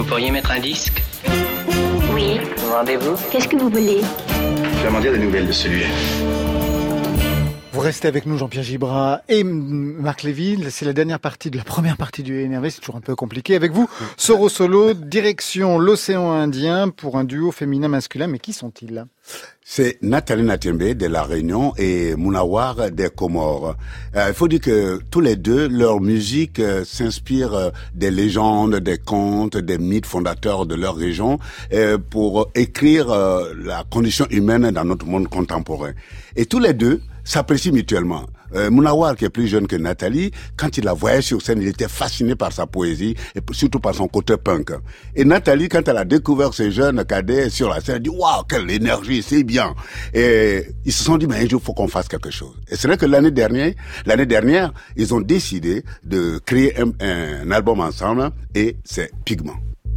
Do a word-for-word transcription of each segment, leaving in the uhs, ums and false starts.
Vous pourriez mettre un disque? Oui. Rendez-vous? Qu'est-ce que vous voulez? Je vais m'en dire des nouvelles de celui-là. Vous restez avec nous, Jean-Pierre Gibra et Marc Lévy. C'est la dernière partie de la première partie du Énervé. C'est toujours un peu compliqué. Avec vous, Soro Solo, direction l'océan Indien pour un duo féminin-masculin. Mais qui sont-ils? C'est Nathalie Natembe de La Réunion et Mounawar des Comores. Euh, il faut dire que tous les deux, leur musique euh, s'inspire euh, des légendes, des contes, des mythes fondateurs de leur région euh, pour écrire euh, la condition humaine dans notre monde contemporain. Et tous les deux s'apprécient mutuellement. Euh, Mounawar, qui est plus jeune que Nathalie, quand il la voyait sur scène, il était fasciné par sa poésie et surtout par son côté punk. Et Nathalie, quand elle a découvert ces jeunes cadets sur la scène, elle a dit « Waouh, quelle énergie, c'est bien !» Et ils se sont dit « Mais un jour, il faut qu'on fasse quelque chose. » Et c'est vrai que l'année dernière, l'année dernière, ils ont décidé de créer un, un album ensemble et c'est Pigment.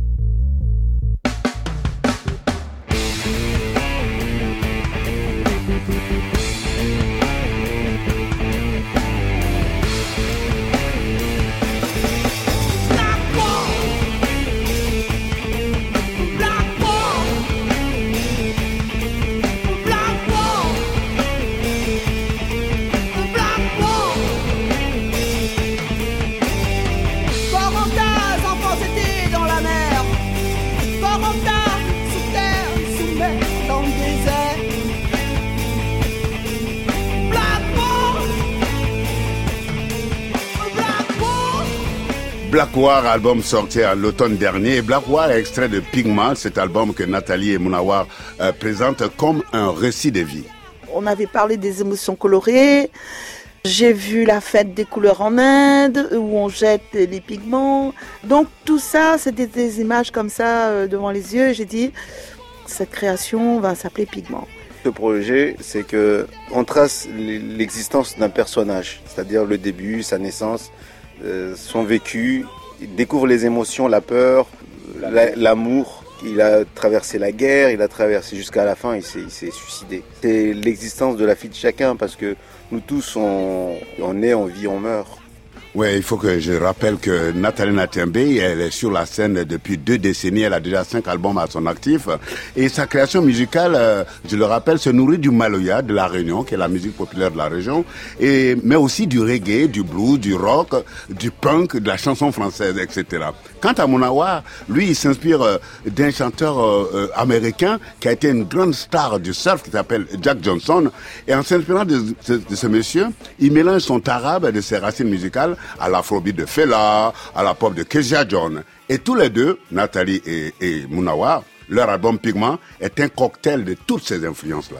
Black War, album sorti à l'automne dernier. Black War est extrait de Pigment, cet album que Nathalie et Mounawar euh, présentent comme un récit de vie. On avait parlé des émotions colorées. J'ai vu la fête des couleurs en Inde, où on jette les pigments. Donc tout ça, c'était des images comme ça euh, devant les yeux. J'ai dit, cette création va s'appeler Pigment. Ce projet, c'est que on trace l'existence d'un personnage, c'est-à-dire le début, sa naissance, euh, son vécu. Il découvre les émotions, la peur, la, l'amour. Il a traversé la guerre, il a traversé jusqu'à la fin, il s'est, il s'est suicidé. C'est l'existence de la vie de chacun, parce que nous tous, on, on naît, on vit, on meurt. Oui, il faut que je rappelle que Nathalie Natembe, elle est sur la scène depuis deux décennies, elle a déjà cinq albums à son actif. Et sa création musicale, je le rappelle, se nourrit du maloya de La Réunion, qui est la musique populaire de la région, et, mais aussi du reggae, du blues, du rock, du punk, de la chanson française, et cetera. Quant à Mounawar, lui, il s'inspire d'un chanteur euh, américain qui a été une grande star du surf, qui s'appelle Jack Johnson. Et en s'inspirant de, de, de ce monsieur, il mélange son tarab de ses racines musicales à l'afrobeat de Fela, à la pop de Kezia John. Et tous les deux, Nathalie et, et Mounawar, leur album Pigment est un cocktail de toutes ces influences-là.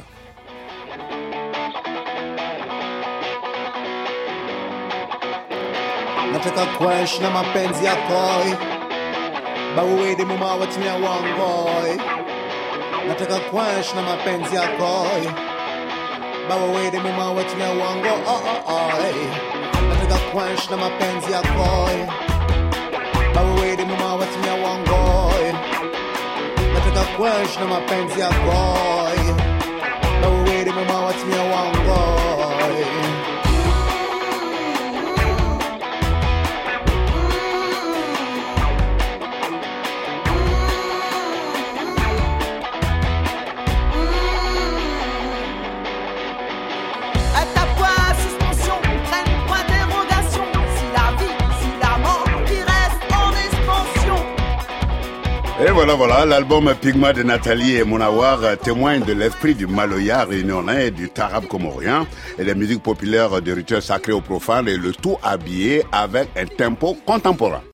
Nataka kwash na mapenzi ya koi Bawede muma watimia wangoi Nataka kwash na mapenzi ya koi Bawede muma watimia wango oh oh oh Nataka kwash na mapenzi ya koi Bawede muma watimia wangoi Nataka kwash na mapenzi ya koi Bawede muma watimia wangoi Et voilà, voilà, l'album Pigment de Nathalie et Mounawar témoigne de l'esprit du maloya réunionnais et du tarab comorien et des musiques populaires de rituels sacrés au profane et le tout habillé avec un tempo contemporain.